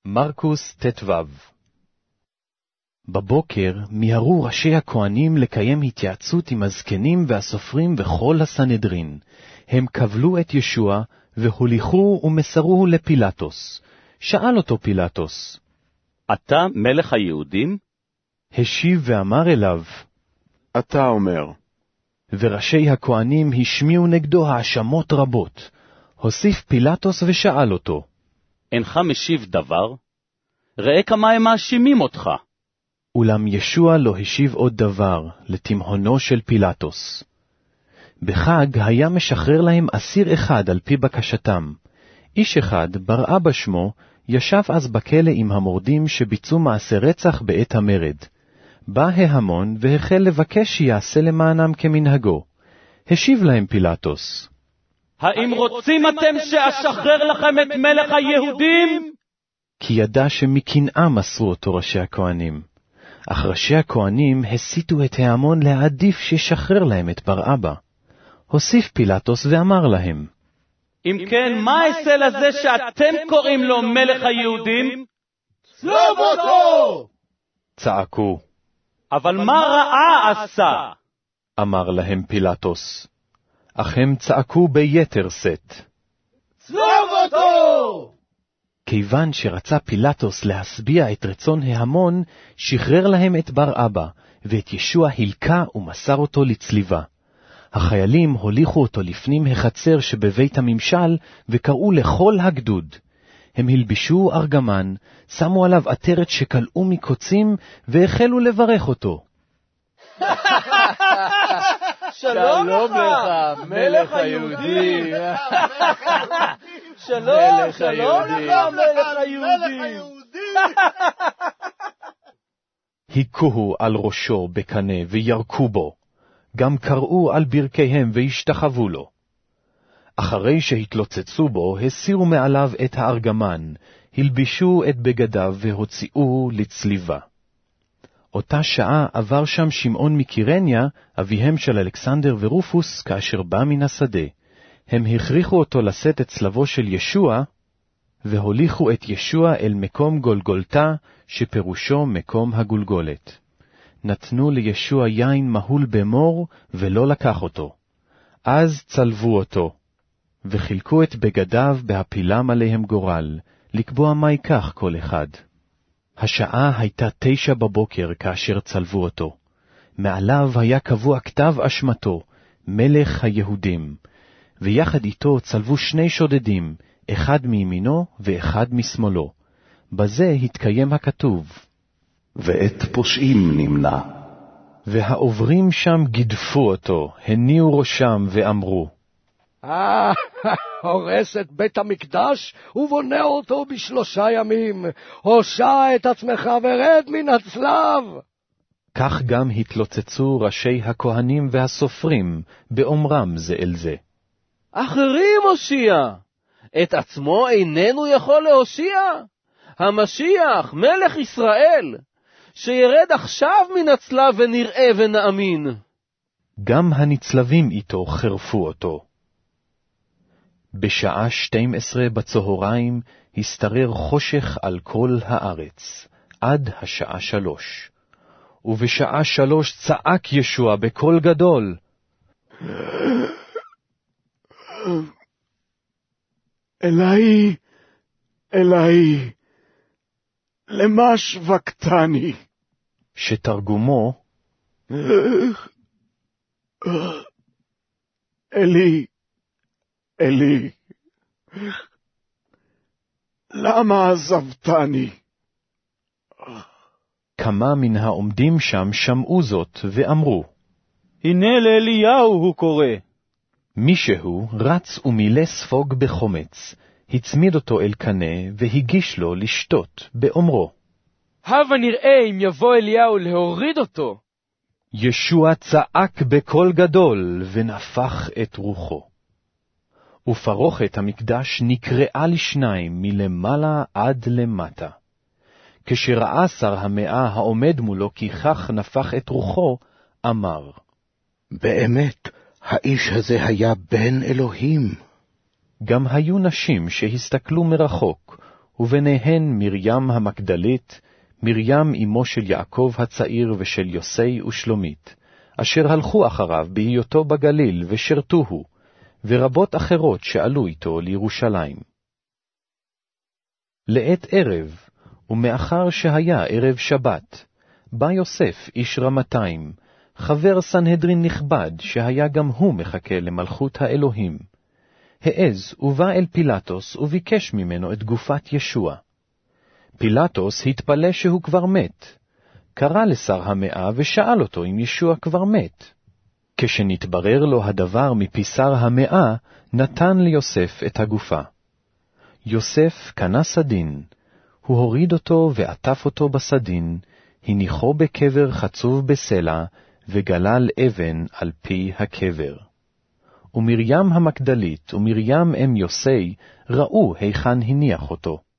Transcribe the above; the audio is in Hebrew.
מרקוס ט"ו. בבוקר מיהרו ראשי הכהנים לקיים התייעצות עם הזקנים והסופרים וכל הסנהדרין. הם קבלו את ישוע והוליכו ומסרוהו לפילטוס. שאל אותו פילטוס, אתה מלך היהודים? השיב ואמר אליו, אתה אומר. וראשי הכהנים השמיעו נגדו האשמות רבות. הוסיף פילטוס ושאל אותו, אינך משיב דבר? ראה כמה הם מאשימים אותך. אולם ישוע לא השיב עוד דבר, לתמהונו של פילטוס. בחג היה משחרר להם אסיר אחד על פי בקשתם. איש אחד, ברעבא שמו, ישב אז בכלא עם המורדים שביצעו מעשה רצח בעת המרד. בא ההמון והחל לבקש שיעשה למענם כמנהגו. השיב להם פילטוס, האם רוצים אתם שאשחרר לכם את מלך היהודים? כי ידע שמקנאה מסרו אותו ראשי הכהנים. אך ראשי הכהנים הסיתו את ההמון להעדיף שישחרר להם את ברעבא. הוסיף פילטוס ואמר להם, אם כן, מה אעשה לזה שאתם קוראים לו מלך היהודים? צלוב אותו! צעקו. אבל מה רעה עשה? אמר להם פילטוס. אך הם צעקו ביתר שאת. צלוב אותו! כיוון שרצה פילטוס להשביע את רצון ההמון, שחרר להם את ברעבא, ואת ישוע הלקה ומסר אותו לצליבה. החיילים הוליכו אותו לפנים החצר שבבית הממשל, וקראו לכל הגדוד. הם הלבישו ארגמן, שמו עליו עטרת שקלעו מקוצים, והחלו לברך אותו. שלום לך, מלך היהודים. שלום לך, מלך היהודים. היכוהו על ראשו בקנה וירקו בו. גם קראו על ברכיהם והשתחוו לו. אחרי שהתלוצצו בו, הסירו מעליו את הארגמן, הלבישו את בגדיו והוציאו לצליבה. אותה שעה עבר שם שמעון מקירניה, אביהם של אלכסנדר ורופוס, כאשר בא מן השדה. הם הכריחו אותו לשאת את צלבו של ישוע, והוליכו את ישוע אל מקום גולגולתה, שפירושו מקום הגולגולת. נתנו לישוע יין מהול במור, ולא לקח אותו. אז צלבו אותו, וחילקו את בגדיו בהפילם עליהם גורל, לקבוע מה ייקח כל אחד. השעה הייתה 9 בבוקר כאשר צלבו אותו. מעליו היה קבוע כתב אשמתו, מלך היהודים, ויחד איתו צלבו 2 שודדים, אחד מימינו ואחד משמאלו. בזה התקיים הכתוב, ואת פושעים נמנע. והעוברים שם גידפו אותו, הניעו ראשם ואמרו, הורס את בית המקדש ובונה אותו ב3 ימים. הושע את עצמך ורד מן הצלב. כך גם התלוצצו ראשי הכהנים והסופרים, באומרם זה אל זה. אחרים הושיע, את עצמו איננו יכול להושיע. המשיח, מלך ישראל, שירד עכשיו מן הצלב ונראה ונאמין. גם הנצלבים איתו חרפו אותו. בשעה 12 בצהריים הסתרר חושך על כל הארץ, עד השעה 3. ובשעה 3 צעק ישוע בקול גדול, אלוהי, אלוהי, למה שבקתני? שתרגומו, אלי, אלי, למה עזבתני? כמה מן העומדים שם שמעו זאת ואמרו, הנה לאליהו הוא קורא. מישהו רץ ומילא ספוג בחומץ, הצמיד אותו אל קנה והגיש לו לשתות, באומרו, הבה נראה אם יבוא אליהו להוריד אותו. ישוע צעק בקול גדול ונפח את רוחו. ופרוכת המקדש נקרעה ל2 מלמעלה עד למטה. כשראה שר המאה העומד מולו כי כך נפח את רוחו, אמר, באמת, האיש הזה היה בן אלוהים. גם היו נשים שהסתכלו מרחוק, וביניהן מרים המגדלית, מרים אמו של יעקב הצעיר ושל יוסי ושלומית, אשר הלכו אחריו בהיותו בגליל ושרתוהו, ורבות אחרות שעלו איתו לירושלים. לעת ערב, ומאחר שהיה ערב שבת, בא יוסף איש רמתיים, חבר סנהדרין נכבד, שהיה גם הוא מחכה למלכות האלוהים. העז ובא אל פילטוס וביקש ממנו את גופת ישוע. פילטוס התפלא שהוא כבר מת. קרא לשר המאה ושאל אותו אם ישוע כבר מת. כשנתברר לו הדבר מפי שר המאה, נתן ליוסף את הגופה. יוסף קנה סדין, הוא הוריד אותו ועטף אותו בסדין, הניחו בקבר חצוב בסלע, וגלל אבן על פי הקבר. ומרים המגדלית ומרים אם יוסי ראו היכן הניח אותו.